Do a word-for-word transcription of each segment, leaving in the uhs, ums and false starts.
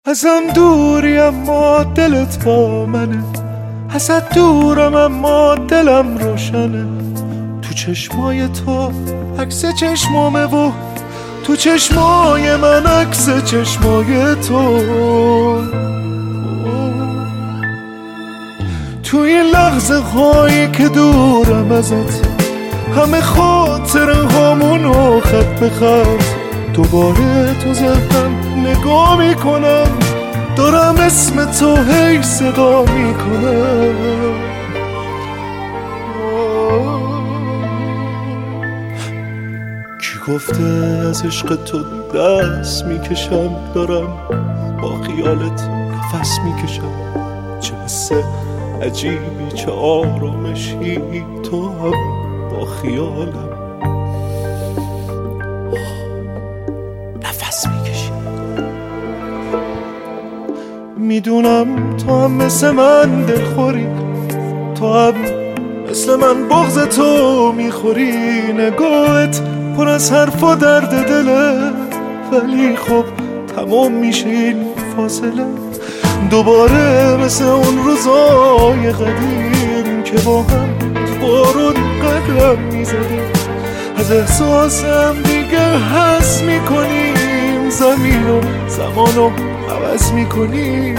ازم دوری اما دلت با منه، ازت دورم اما دلم روشنه. تو چشمای تو عکس چشمامه و تو چشمای من عکس چشمای تو. تو این لحظه هایی که دورم ازت، همه خاطره هامونو خط به خط دوباره تو ذهنم نگاه میکنم، دارم اسم تو هی صدا میکنم. کی گفته از عشق تو دست میکشم، دارم با خیالت نفس میکشم. چه حس عجیبی، چه آرامشی، تو هم با خیالم نفس میکشی. میدونم تو هم مثل من دلخوری، تو هم مثل من بغض تو میخوری. نگاهت پر از حرف و درد دله، ولی خب تمام میشه این فاصله. دوباره مثل اون روزای قدیم که با هم بارون قدم میزدیم، از احساسم دیگه حس میکنیم، زمین و زمانو عوض میکنیم.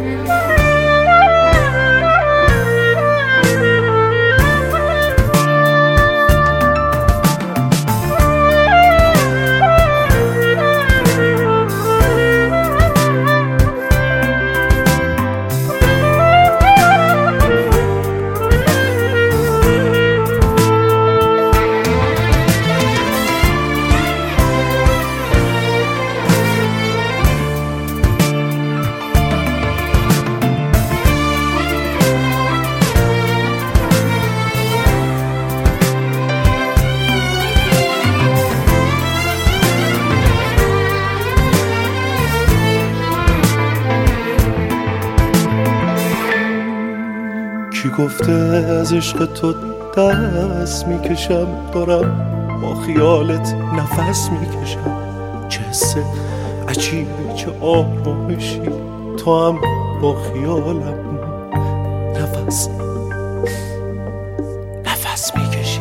کی گفته از عشق تو دست میکشم، دارم با خیالت نفس میکشم. چه حس عجیبی، چه آرامشی، تو هم با خیالم نفس نفس میکشی.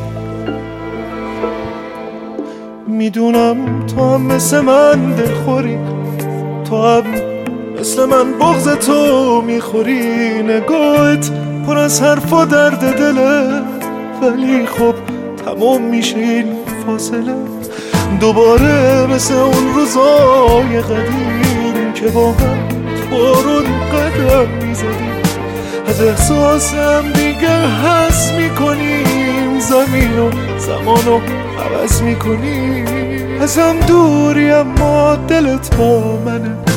میدونم تو هم مثل من دلخوری، تو هم مثل من بغض تو میخوری. نگاهت پر از حرف و درد دله، ولی خب تمام میشه این فاصله. دوباره مثل اون روزای قدیم که با هم بارون قدم میزدیم، از احساسم دیگه حس میکنیم، زمین و زمانو عوض میکنیم. ازم دوری اما دلت با منه،